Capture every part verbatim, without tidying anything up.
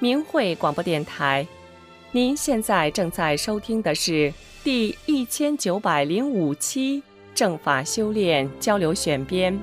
明慧广播电台。您现在正在收听的是第一千九百零五期正法修炼交流选编。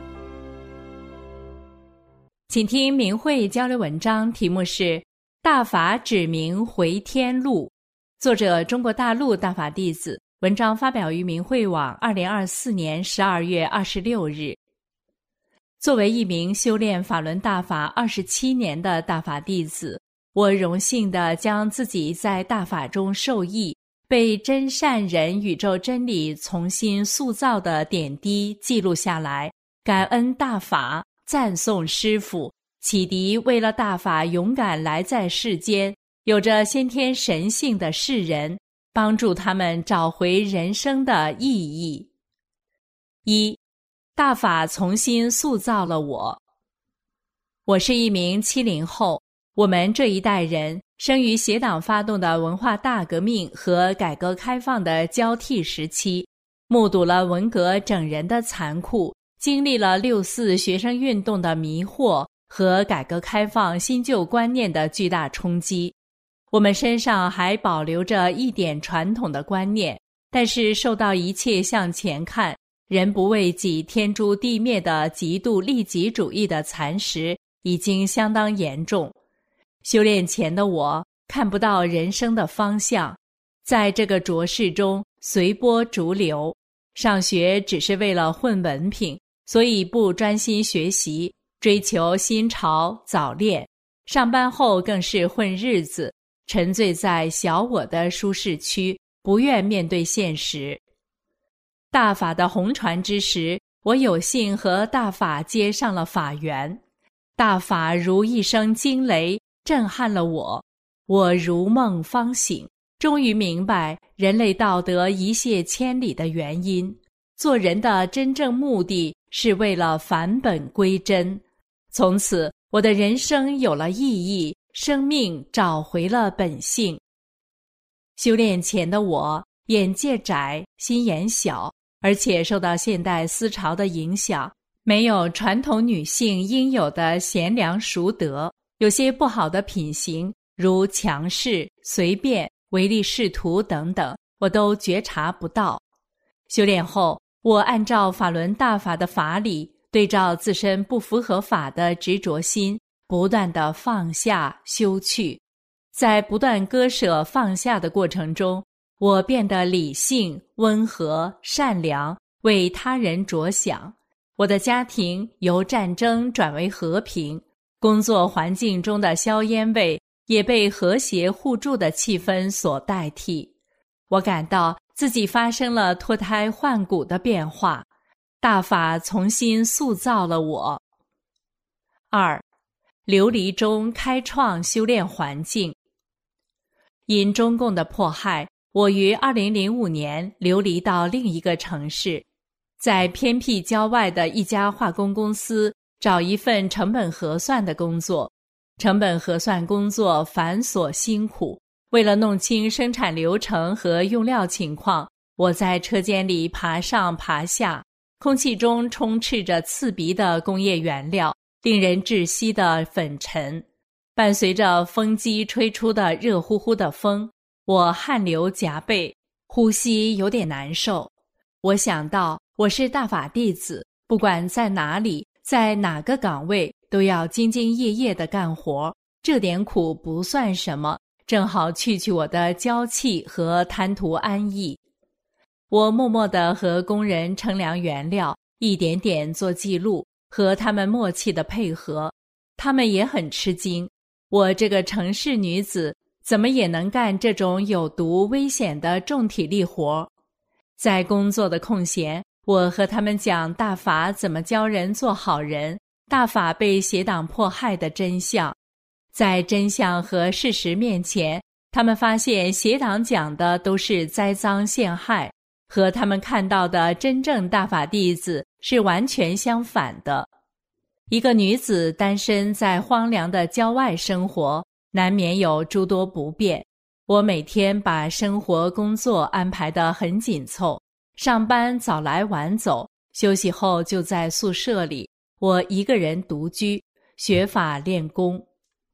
请听明慧交流文章，题目是《大法指明回天路》，作者中国大陆大法弟子，文章发表于明慧网二零二四年十二月二十六日。作为一名修炼法轮大法二十七年的大法弟子，我荣幸地将自己在大法中受益、被真善人宇宙真理重新塑造的点滴记录下来，感恩大法，赞颂师父，启迪为了大法勇敢来在世间、有着先天神性的世人，帮助他们找回人生的意义。一、大法重新塑造了我。我是一名七零后，我们这一代人生于协党发动的文化大革命和改革开放的交替时期，目睹了文革整人的残酷，经历了六四学生运动的迷惑和改革开放新旧观念的巨大冲击。我们身上还保留着一点传统的观念，但是受到一切向前看，人不为己天诛地灭的极度利己主义的蚕食已经相当严重。修炼前的我看不到人生的方向，在这个浊世中随波逐流，上学只是为了混文凭，所以不专心学习，追求新潮早恋，上班后更是混日子，沉醉在小我的舒适区，不愿面对现实。大法的红传之时，我有幸和大法接上了法缘，大法如一声惊雷，震撼了我。我如梦方醒，终于明白人类道德一泻千里的原因。做人的真正目的是为了返本归真。从此，我的人生有了意义，生命找回了本性。修炼前的我，眼界窄，心眼小，而且受到现代思潮的影响，没有传统女性应有的贤良淑德，有些不好的品行，如强势、随便、唯利是图等等，我都觉察不到。修炼后，我按照法轮大法的法理，对照自身不符合法的执着心，不断地放下修去。在不断割舍放下的过程中，我变得理性、温和、善良，为他人着想。我的家庭由战争转为和平，工作环境中的硝烟味也被和谐互助的气氛所代替。我感到自己发生了脱胎换骨的变化，大法重新塑造了我。二、流离中开创修炼环境。因中共的迫害，我于二零零五年流离到另一个城市，在偏僻郊外的一家化工公司找一份成本核算的工作。成本核算工作繁琐辛苦，为了弄清生产流程和用料情况，我在车间里爬上爬下，空气中充斥着刺鼻的工业原料，令人窒息的粉尘，伴随着风机吹出的热乎乎的风，我汗流浃背，呼吸有点难受。我想到我是大法弟子，不管在哪里，在哪个岗位，都要兢兢业业地干活，这点苦不算什么，正好去去我的娇气和贪图安逸。我默默地和工人称量原料，一点点做记录，和他们默契地配合。他们也很吃惊，我这个城市女子怎么也能干这种有毒危险的重体力活。在工作的空闲，我和他们讲大法怎么教人做好人，大法被邪党迫害的真相。在真相和事实面前，他们发现邪党讲的都是栽赃陷害，和他们看到的真正大法弟子是完全相反的。一个女子单身在荒凉的郊外生活，难免有诸多不便。我每天把生活工作安排得很紧凑，上班早来晚走，休息后就在宿舍里，我一个人独居，学法练功。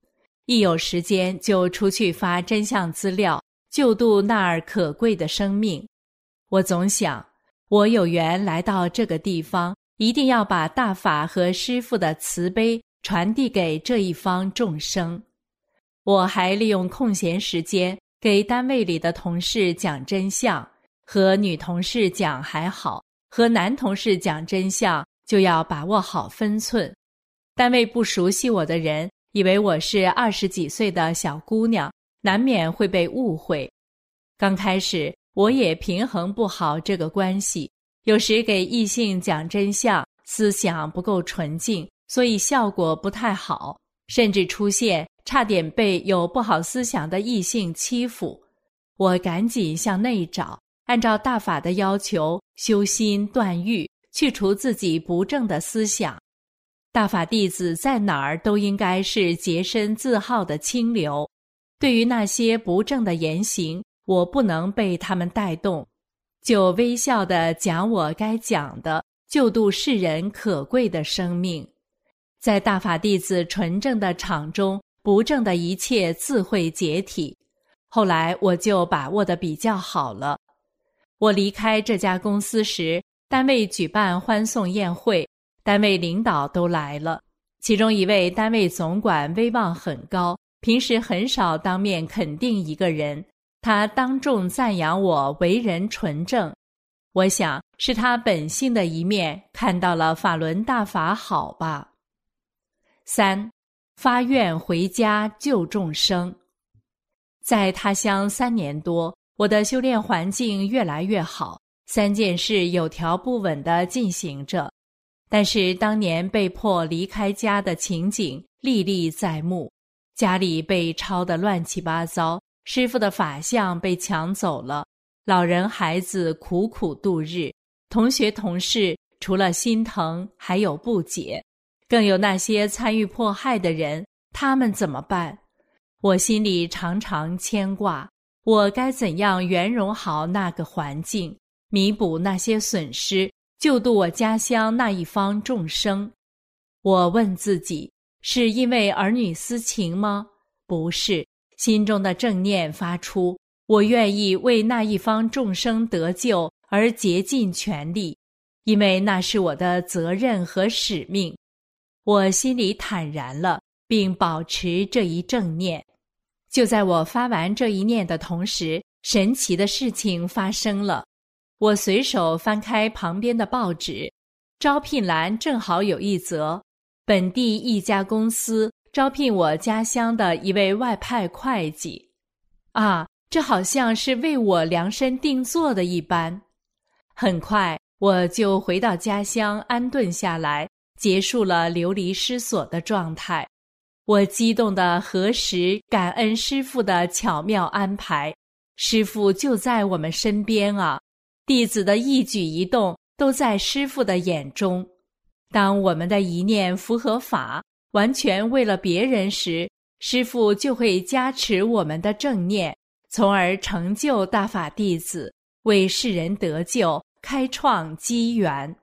一有时间就出去发真相资料，救度那儿可贵的生命。我总想，我有缘来到这个地方，一定要把大法和师父的慈悲传递给这一方众生。我还利用空闲时间给单位里的同事讲真相，和女同事讲还好，和男同事讲真相就要把握好分寸。单位不熟悉我的人以为我是二十几岁的小姑娘，难免会被误会。刚开始我也平衡不好这个关系，有时给异性讲真相，思想不够纯净，所以效果不太好，甚至出现差点被有不好思想的异性欺负。我赶紧向内找，按照大法的要求修心断欲，去除自己不正的思想。大法弟子在哪儿都应该是洁身自好的清流，对于那些不正的言行，我不能被他们带动，就微笑地讲我该讲的，救度世人可贵的生命。在大法弟子纯正的场中，不正的一切自会解体。后来我就把握得比较好了。我离开这家公司时，单位举办欢送宴会，单位领导都来了，其中一位单位总管威望很高，平时很少当面肯定一个人，他当众赞扬我为人纯正。我想是他本性的一面看到了法轮大法好吧。三，发愿回家救众生。在他乡三年多，我的修炼环境越来越好，三件事有条不紊地进行着。但是当年被迫离开家的情景历历在目，家里被抄得乱七八糟，师父的法相被抢走了，老人孩子苦苦度日，同学同事除了心疼还有不解，更有那些参与迫害的人，他们怎么办？我心里常常牵挂，我该怎样圆融好那个环境，弥补那些损失，救度我家乡那一方众生？我问自己，是因为儿女私情吗？不是，心中的正念发出，我愿意为那一方众生得救而竭尽全力，因为那是我的责任和使命。我心里坦然了，并保持这一正念。就在我发完这一念的同时，神奇的事情发生了。我随手翻开旁边的报纸，招聘栏正好有一则，本地一家公司招聘我家乡的一位外派会计。啊，这好像是为我量身定做的一般。很快我就回到家乡安顿下来，结束了流离失所的状态。我激动地核实感恩师父的巧妙安排，师父就在我们身边啊，弟子的一举一动都在师父的眼中。当我们的一念符合法，完全为了别人时，师父就会加持我们的正念，从而成就大法弟子，为世人得救，开创机缘。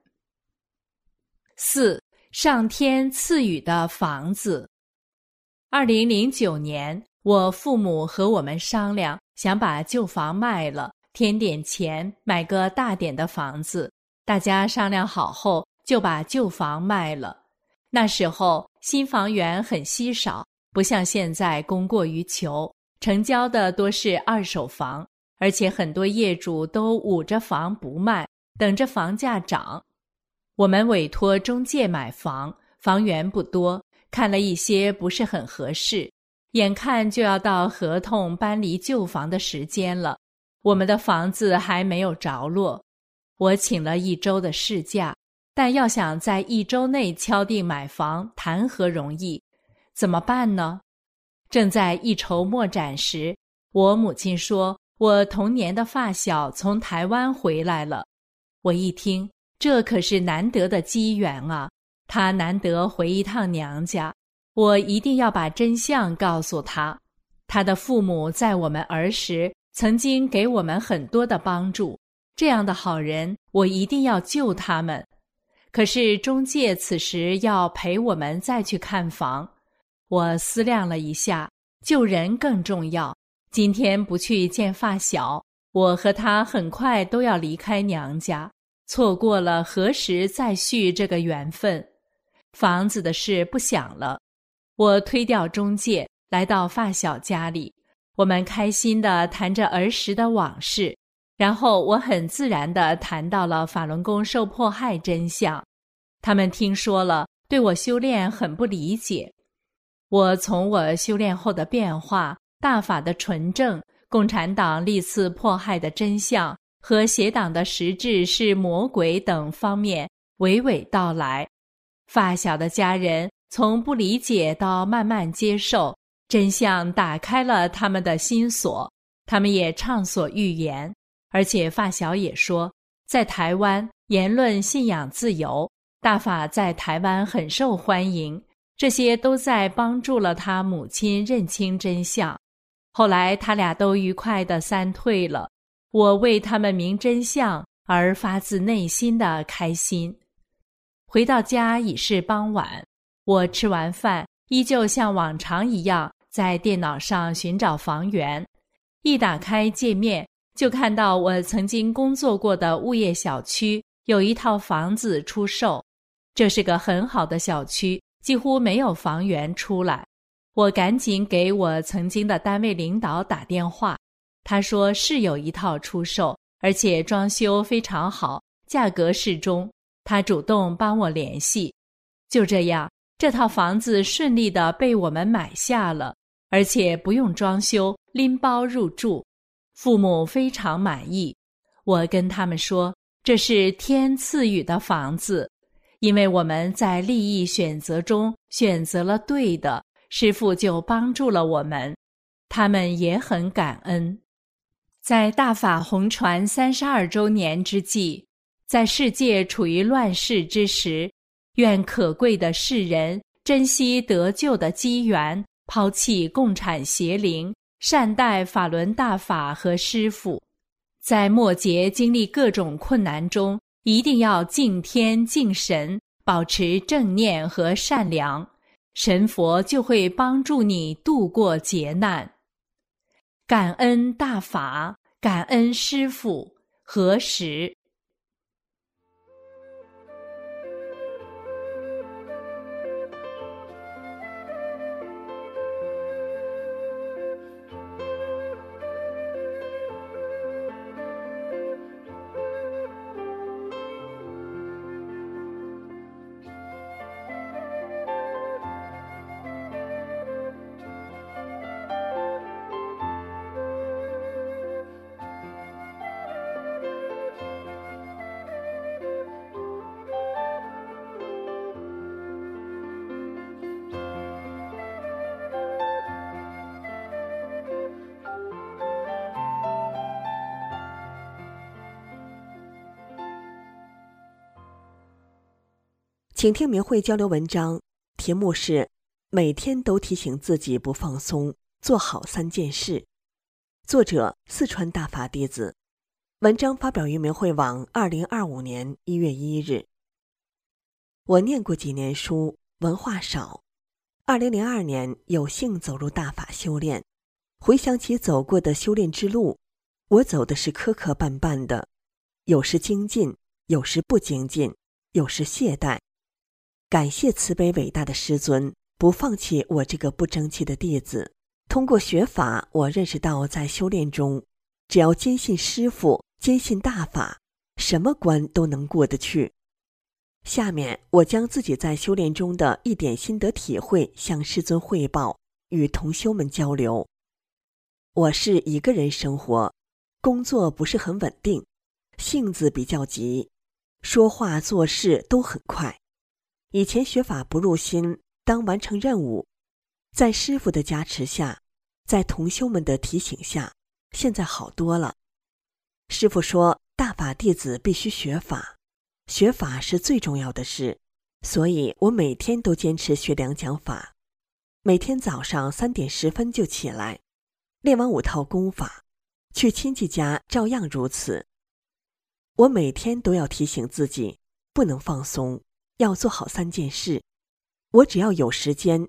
四，上天赐予的房子。二零零九年，我父母和我们商量，想把旧房卖了，添点钱，买个大点的房子。大家商量好后，就把旧房卖了。那时候新房源很稀少，不像现在供过于求，成交的多是二手房，而且很多业主都捂着房不卖，等着房价涨。我们委托中介买房，房源不多，看了一些不是很合适，眼看就要到合同搬离旧房的时间了，我们的房子还没有着落。我请了一周的事假，但要想在一周内敲定买房，谈何容易？怎么办呢？正在一筹莫展时，我母亲说，我童年的发小从台湾回来了。我一听，这可是难得的机缘啊！他难得回一趟娘家，我一定要把真相告诉他。他的父母在我们儿时曾经给我们很多的帮助，这样的好人，我一定要救他们。可是中介此时要陪我们再去看房， 我思量了一下，救人更重要。今天不去见发小，我和他很快都要离开娘家，错过了何时再续这个缘分。房子的事不想了，我推掉中介，来到发小家里，我们开心地谈着儿时的往事，然后我很自然地谈到了法轮功受迫害真相。他们听说了，对我修炼很不理解。我从我修炼后的变化、大法的纯正、共产党历次迫害的真相和邪党的实质是魔鬼等方面娓娓道来。发小的家人从不理解到慢慢接受，真相打开了他们的心锁，他们也畅所欲言。而且发小也说，在台湾言论信仰自由，大法在台湾很受欢迎，这些都在帮助了他母亲认清真相。后来他俩都愉快地三退了，我为他们明真相而发自内心的开心。回到家已是傍晚，我吃完饭依旧像往常一样在电脑上寻找房源。一打开界面，就看到我曾经工作过的物业小区有一套房子出售。这是个很好的小区，几乎没有房源出来。我赶紧给我曾经的单位领导打电话，他说是有一套出售，而且装修非常好，价格适中。他主动帮我联系。就这样，这套房子顺利地被我们买下了，而且不用装修，拎包入住。父母非常满意。我跟他们说，这是天赐予的房子，因为我们在利益选择中选择了对的，师父就帮助了我们，他们也很感恩。在大法弘传三十二周年之际，在世界处于乱世之时，愿可贵的世人珍惜得救的机缘，抛弃共产邪灵，善待法轮大法和师父。在末节经历各种困难中，一定要敬天敬神，保持正念和善良，神佛就会帮助你度过劫难。感恩大法，感恩师父，何时？ 请听明慧交流文章，题目是每天都提醒自己不放松，做好三件事。作者四川大法弟子，文章发表于明慧网二零二五年一月一日。我念过几年书，文化少。二零零二年有幸走入大法修炼，回想起走过的修炼之路，我走的是磕磕绊绊的，有时精进，有时不精进，有时懈怠。感谢慈悲伟大的师尊，不放弃我这个不争气的弟子。通过学法，我认识到在修炼中，只要坚信师父，坚信大法，什么关都能过得去。下面我将自己在修炼中的一点心得体会向师尊汇报，与同修们交流。我是一个人生活，工作不是很稳定，性子比较急，说话做事都很快。以前学法不入心，当完成任务，在师父的加持下，在同修们的提醒下，现在好多了。师父说，大法弟子必须学法，学法是最重要的事，所以我每天都坚持学两讲法。每天早上三点十分就起来，练完五套功法，去亲戚家照样如此。我每天都要提醒自己，不能放松，要做好三件事。我只要有时间，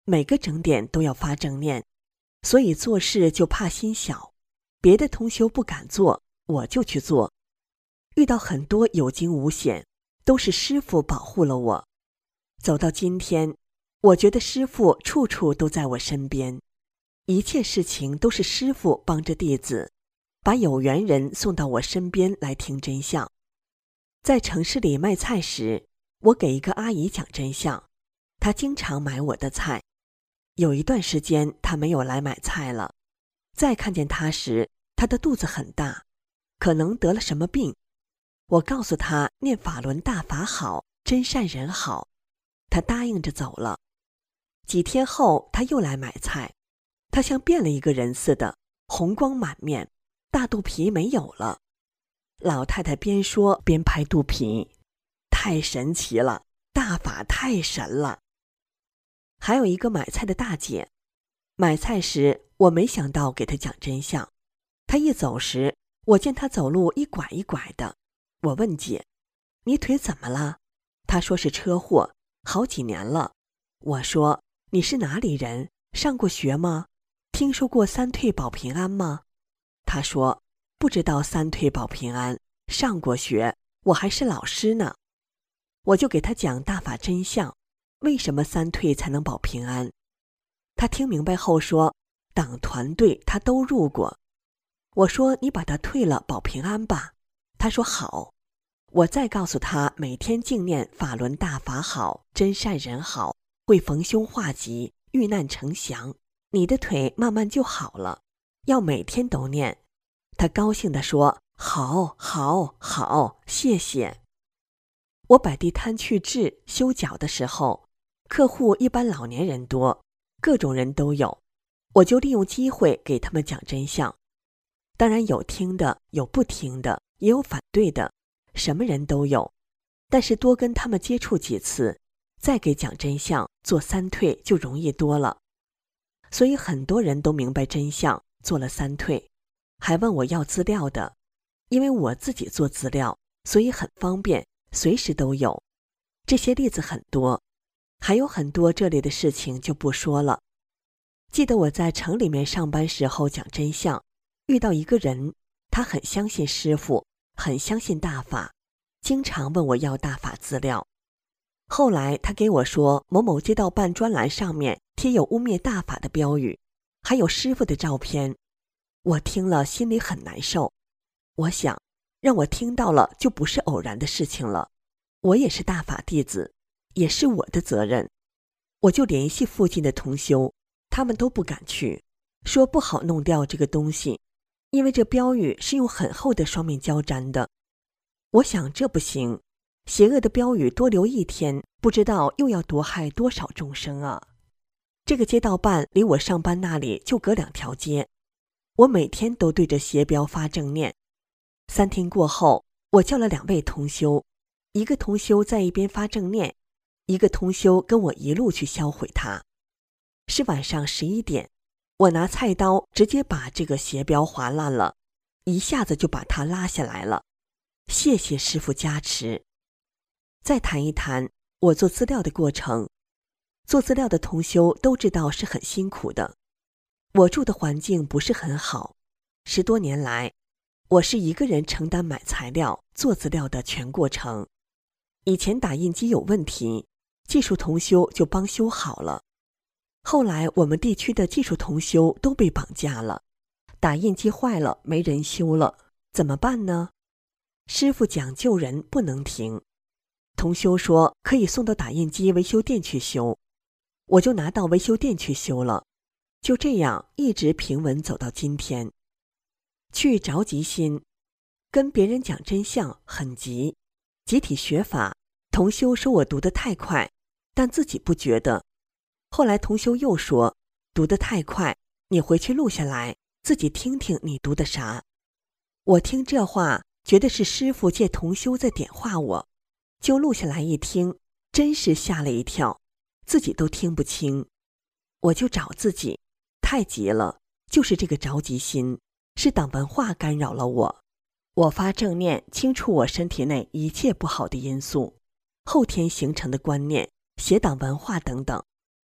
每个整点都要发正念，所以做事就怕心小，别的同修不敢做，我就去做。遇到很多有惊无险，都是师父保护了我。走到今天，我觉得师父处处都在我身边，一切事情都是师父帮着弟子，把有缘人送到我身边来听真相。在城市里卖菜时，我给一个阿姨讲真相，她经常买我的菜。有一段时间她没有来买菜了，再看见她时，她的肚子很大，可能得了什么病。我告诉她念法轮大法好，真善人好，她答应着走了。几天后她又来买菜，她像变了一个人似的，红光满面，大肚皮没有了。老太太边说边拍肚皮，太神奇了，大法太神了。还有一个买菜的大姐，买菜时我没想到给她讲真相，她一走时，我见她走路一拐一拐的，我问姐，你腿怎么了？她说是车祸，好几年了。我说，你是哪里人？上过学吗？听说过三退保平安吗？她说，不知道三退保平安，上过学，我还是老师呢。我就给她讲大法真相，为什么三退才能保平安。她听明白后说，党团队她都入过。我说，你把它退了保平安吧。她说好。我再告诉她，每天静念法轮大法好，真善人好，会逢凶化吉，遇难成祥，你的腿慢慢就好了，要每天都念。她高兴地说，好好好，谢谢。我摆地摊去治修脚的时候，客户一般老年人多，各种人都有，我就利用机会给他们讲真相。当然有听的，有不听的，也有反对的，什么人都有。但是多跟他们接触几次，再给讲真相，做三退就容易多了。所以很多人都明白真相，做了三退，还问我要资料的。因为我自己做资料，所以很方便，随时都有。这些例子很多，还有很多这类的事情就不说了。记得我在城里面上班时候讲真相，遇到一个人，他很相信师父，很相信大法，经常问我要大法资料。后来他给我说，某某街道办专栏上面贴有污蔑大法的标语，还有师父的照片。我听了心里很难受，我想让我听到了就不是偶然的事情了，我也是大法弟子，也是我的责任。我就联系附近的同修，他们都不敢去，说不好弄掉这个东西，因为这标语是用很厚的双面胶粘的。我想这不行，邪恶的标语多留一天，不知道又要毒害多少众生啊。这个街道办离我上班那里就隔两条街，我每天都对着邪标发正念。三天过后，我叫了两位同修，一个同修在一边发正念，一个同修跟我一路去销毁它。是晚上十一点，我拿菜刀直接把这个邪标划烂了，一下子就把它拉下来了。谢谢师父加持。再谈一谈我做资料的过程。做资料的同修都知道是很辛苦的。我住的环境不是很好，十多年来，我是一个人承担买材料、做资料的全过程。以前打印机有问题，技术同修就帮修好了。后来我们地区的技术同修都被绑架了，打印机坏了没人修了，怎么办呢？师父讲救人不能停，同修说可以送到打印机维修店去修，我就拿到维修店去修了。就这样一直平稳走到今天。去着急心，跟别人讲真相很急。集体学法，同修说我读得太快，但自己不觉得。后来同修又说，读得太快，你回去录下来，自己听听你读的啥。我听这话，觉得是师父借同修在点化我，就录下来一听，真是吓了一跳，自己都听不清。我就找自己，太急了，就是这个着急心，是党文化干扰了我。我发正念，清除我身体内一切不好的因素，后天形成的观念、邪党文化等等。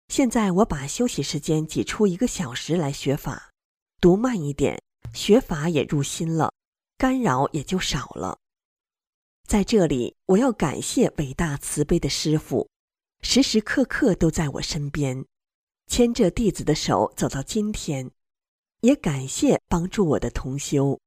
现在我把休息时间挤出一个小时来学法，读慢一点，学法也入心了，干扰也就少了。在这里，我要感谢伟大慈悲的师父，时时刻刻都在我身边，牵着弟子的手走到今天，也感谢帮助我的同修。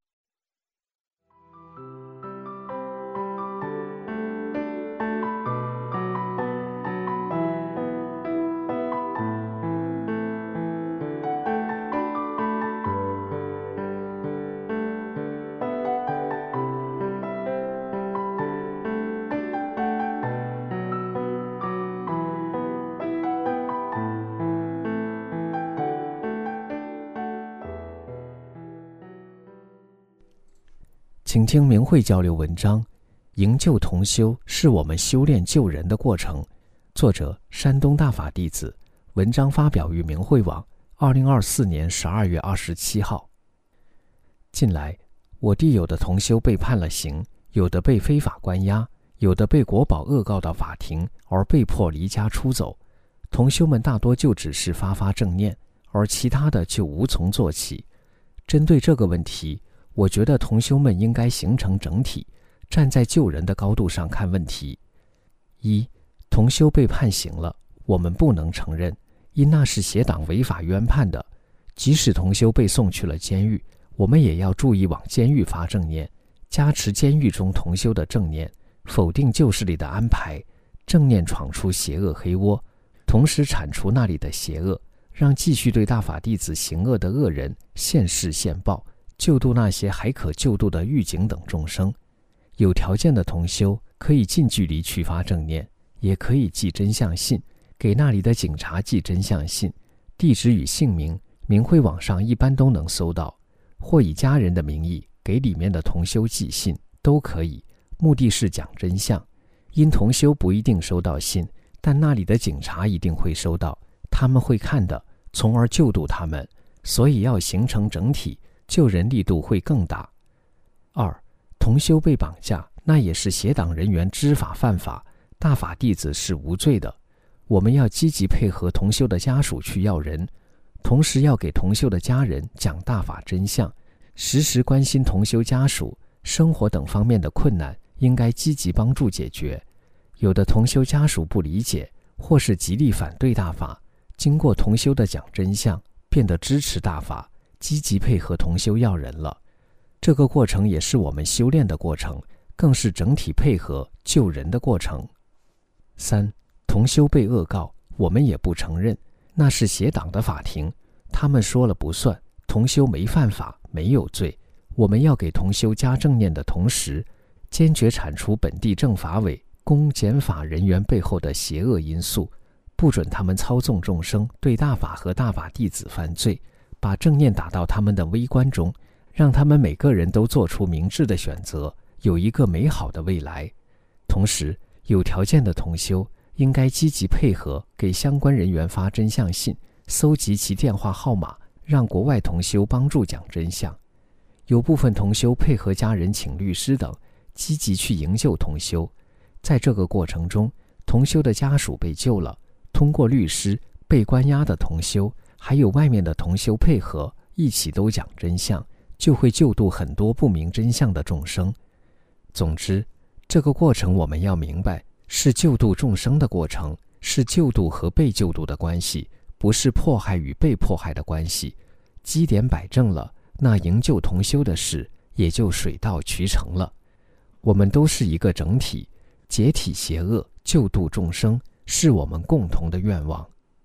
请听明慧交流文章，营救同修是我们修炼救人的过程。作者山东大法弟子，文章发表于明慧网，二零二四年十二月二十七号。近来，我地有的同修被判了刑，有的被非法关押，有的被国保恶告到法庭而被迫离家出走。同修们大多就只是发发正念，而其他的就无从做起。针对这个问题，我觉得同修们应该形成整体，站在救人的高度上看问题。一，同修被判刑了，我们不能承认，因那是邪党违法冤判的。即使同修被送去了监狱，我们也要注意往监狱发正念，加持监狱中同修的正念，否定旧势力的安排，正念闯出邪恶黑窝，同时铲除那里的邪恶，让继续对大法弟子行恶的恶人现世现报，救度那些还可救度的狱警等众生。有条件的同修可以近距离去发正念，也可以寄真相信，给那里的警察寄真相信，地址与姓名明慧网上一般都能搜到，或以家人的名义给里面的同修寄信都可以，目的是讲真相。因同修不一定收到信，但那里的警察一定会收到，他们会看的，从而救度他们，所以要形成整体，救人力度会更大。二，同修被绑架，那也是邪党人员知法犯法，大法弟子是无罪的。我们要积极配合同修的家属去要人，同时要给同修的家人讲大法真相，时时关心同修家属生活等方面的困难，应该积极帮助解决。有的同修家属不理解，或是极力反对大法，经过同修的讲真相，变得支持大法，积极配合同修要人了。这个过程也是我们修炼的过程，更是整体配合救人的过程。三，同修被恶告，我们也不承认，那是邪党的法庭，他们说了不算，同修没犯法，没有罪。我们要给同修加正念的同时，坚决铲除本地政法委、公检法人员背后的邪恶因素，不准他们操纵众生，对大法和大法弟子犯罪，把正念打到他们的微观中，让他们每个人都做出明智的选择，有一个美好的未来。同时，有条件的同修应该积极配合，给相关人员发真相信，搜集其电话号码，让国外同修帮助讲真相。有部分同修配合家人请律师等，积极去营救同修。在这个过程中，同修的家属被救了，通过律师，被关押的同修还有外面的同修配合，一起都讲真相，就会救度很多不明真相的众生。总之，这个过程我们要明白，是救度众生的过程，是救度和被救度的关系，不是迫害与被迫害的关系。基点摆正了，那营救同修的事也就水到渠成了。我们都是一个整体，解体邪恶，救度众生，是我们共同的愿望。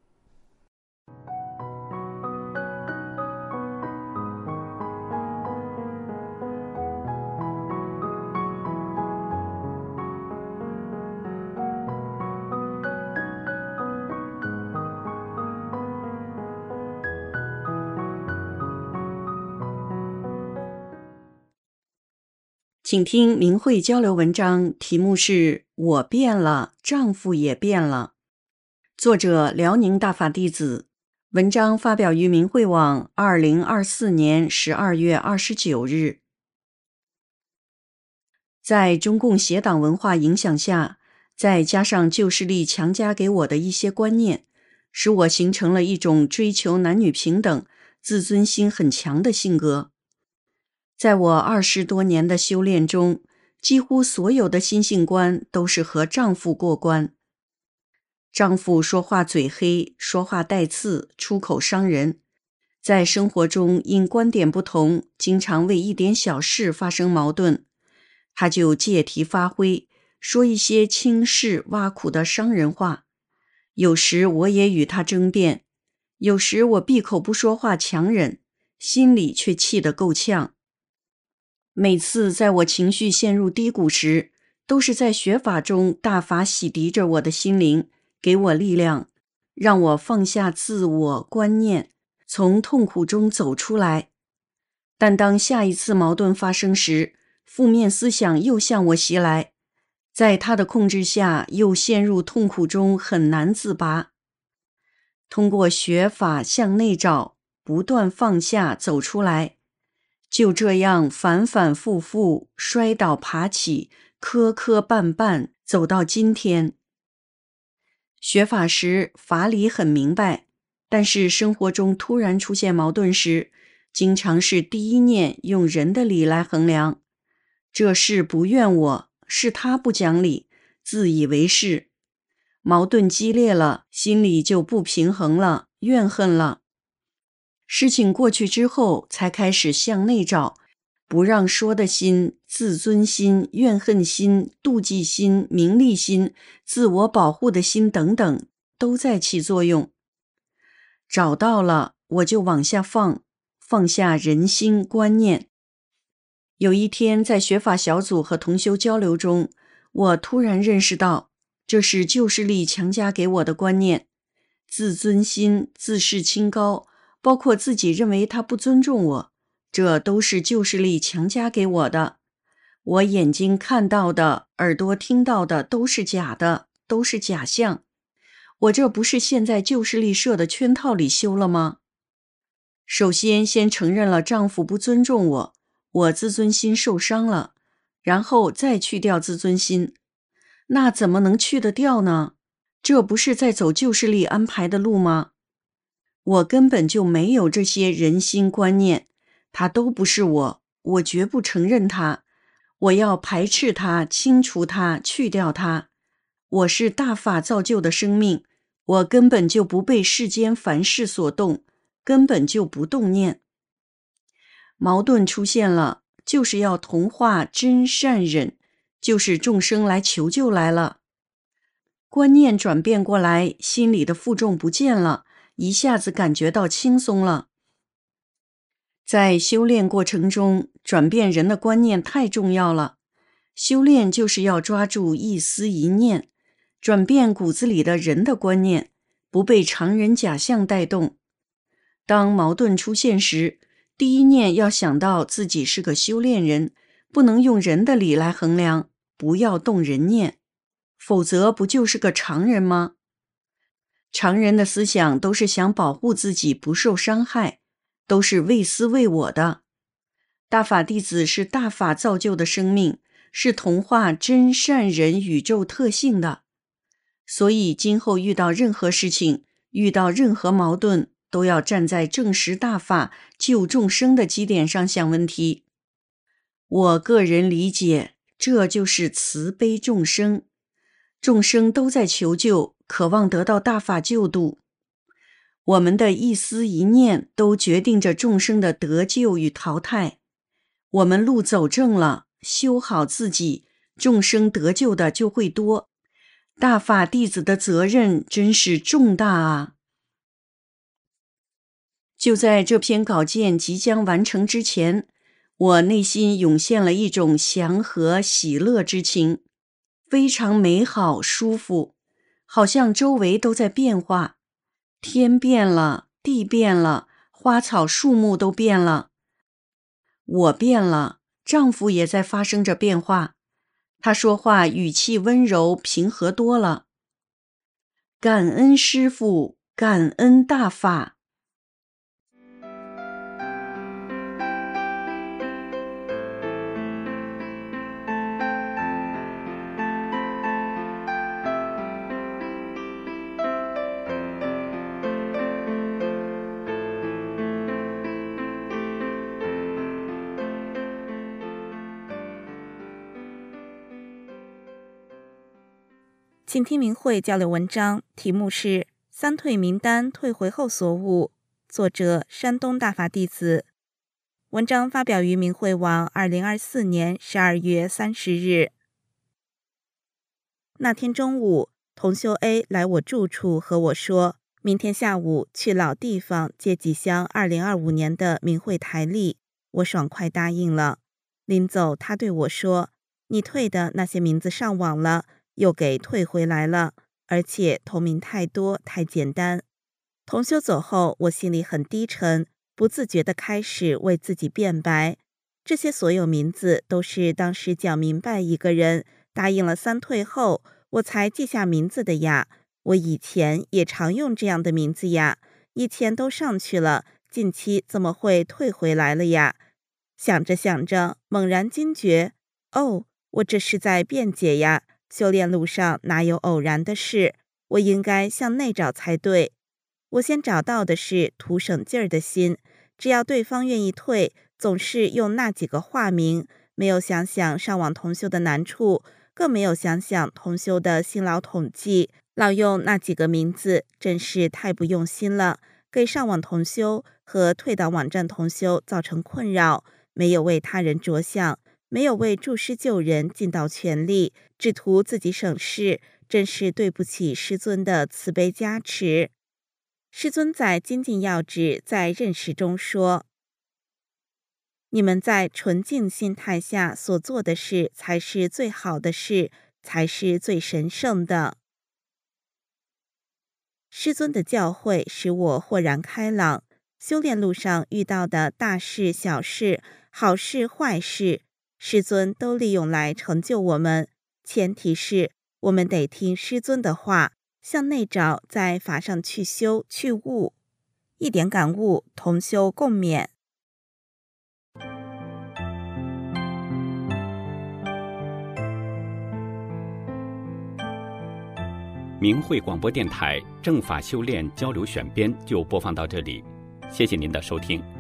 请听明慧交流文章，题目是我变了，丈夫也变了。作者辽宁大法弟子，文章发表于明慧网二零二四年十二月二十九日。在中共邪党文化影响下，再加上旧势力强加给我的一些观念， 使我形成了一种追求男女平等、自尊心很强的性格。在我二十多年的修炼中，几乎所有的心性关都是和丈夫过关。丈夫说话嘴黑，说话带刺，出口伤人。在生活中因观点不同，经常为一点小事发生矛盾，他就借题发挥，说一些轻视挖苦的伤人话。有时我也与他争辩，有时我闭口不说话强忍，心里却气得够呛。每次在我情绪陷入低谷时，都是在学法中大法洗涤着我的心灵，给我力量，让我放下自我观念，从痛苦中走出来。但当下一次矛盾发生时，负面思想又向我袭来，在他的控制下，又陷入痛苦中，很难自拔。通过学法向内找，不断放下，走出来，就这样反反复复，摔倒爬起，磕磕绊绊，走到今天。学法时法理很明白，但是生活中突然出现矛盾时，经常是第一念用人的理来衡量，这事不怨我，是他不讲理，自以为是。矛盾激烈了，心里就不平衡了，怨恨了。事情过去之后，才开始向内找，不让说的心、自尊心、怨恨心、妒忌心、名利心、自我保护的心等等，都在起作用。找到了，我就往下放，放下人心观念。有一天在学法小组和同修交流中，我突然认识到，这是旧势力强加给我的观念，自尊心、自视清高，包括自己认为他不尊重我，这都是旧势力强加给我的。我眼睛看到的，耳朵听到的都是假的，都是假象。我这不是陷在旧势力设的圈套里修了吗？首先先承认了丈夫不尊重我，我自尊心受伤了，然后再去掉自尊心。那怎么能去得掉呢？这不是在走旧势力安排的路吗？我根本就没有这些人心观念，它都不是我，我绝不承认它，我要排斥它，清除它，去掉它。我是大法造就的生命，我根本就不被世间凡事所动，根本就不动念。矛盾出现了，就是要同化真善忍，就是众生来求救来了。观念转变过来，心里的负重不见了，一下子感觉到轻松了。在修炼过程中，转变人的观念太重要了。修炼就是要抓住一思一念，转变骨子里的人的观念，不被常人假象带动。当矛盾出现时，第一念要想到自己是个修炼人，不能用人的理来衡量，不要动人念，否则不就是个常人吗？常人的思想都是想保护自己不受伤害，都是为私为我的。大法弟子是大法造就的生命，是同化真善人宇宙特性的，所以今后遇到任何事情，遇到任何矛盾，都要站在正实大法救众生的基点上想问题。我个人理解，这就是慈悲众生，众生都在求救，渴望得到大法救度。我们的一思一念都决定着众生的得救与淘汰。我们路走正了，修好自己，众生得救的就会多。大法弟子的责任真是重大啊！就在这篇稿件即将完成之前，我内心涌现了一种祥和喜乐之情，非常美好舒服，好像周围都在变化，天变了，地变了，花草树木都变了，我变了，丈夫也在发生着变化，他说话语气温柔平和多了。感恩师父，感恩大法。 请听明慧交流文章，题目是三退名单退回后所悟，作者山东大法弟子。文章发表于明慧网二零二四年十二月三十日。那天中午，同修 A 来我住处和我说，明天下午去老地方借几箱二零二五年的明慧台历，我爽快答应了。临走，他对我说，你退的那些名字上网了，又给退回来了，而且同名太多太简单。同修走后，我心里很低沉，不自觉地开始为自己辩白。这些所有名字都是当时讲明白一个人答应了三退后，我才记下名字的呀。我以前也常用这样的名字呀，以前都上去了，近期怎么会退回来了呀？想着想着，猛然惊觉，哦，我这是在辩解呀。修炼路上哪有偶然的事？我应该向内找才对。我先找到的是图省劲儿的心，只要对方愿意退，总是用那几个化名，没有想想上网同修的难处，更没有想想同修的辛劳统计，老用那几个名字，真是太不用心了，给上网同修和退到网站同修造成困扰，没有为他人着想，没有为助师救人尽到全力，只图自己省事，真是对不起师尊的慈悲加持。师尊在精进要旨在认识中说，你们在纯净心态下所做的事才是最好的事，才是最神圣的。师尊的教诲使我豁然开朗，修炼路上遇到的大事小事，好事坏事，师尊都利用来成就我们，前提是我们得听师尊的话，向内找，在法上去修去悟。一点感悟，同修共勉。 明慧广播电台正法修炼交流选编就播放到这里，谢谢您的收听。